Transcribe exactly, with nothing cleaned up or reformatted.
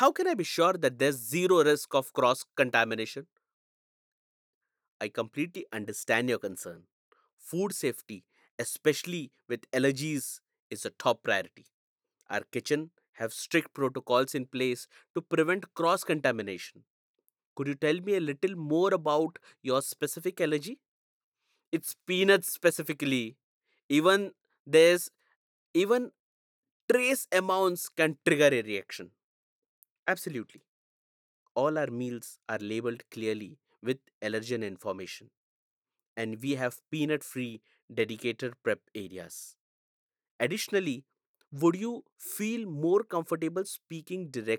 How can I be sure that there's zero risk of cross contamination? I completely understand your concern. Food safety, especially with allergies, is a top priority. Our kitchen have strict protocols in place to prevent cross contamination. Could you tell me a little more about your specific allergy? It's peanuts specifically. Even there's even trace amounts can trigger a reaction. Absolutely. All our meals are labeled clearly with allergen information, and we have peanut free dedicated prep areas. Additionally, would you feel more comfortable speaking directly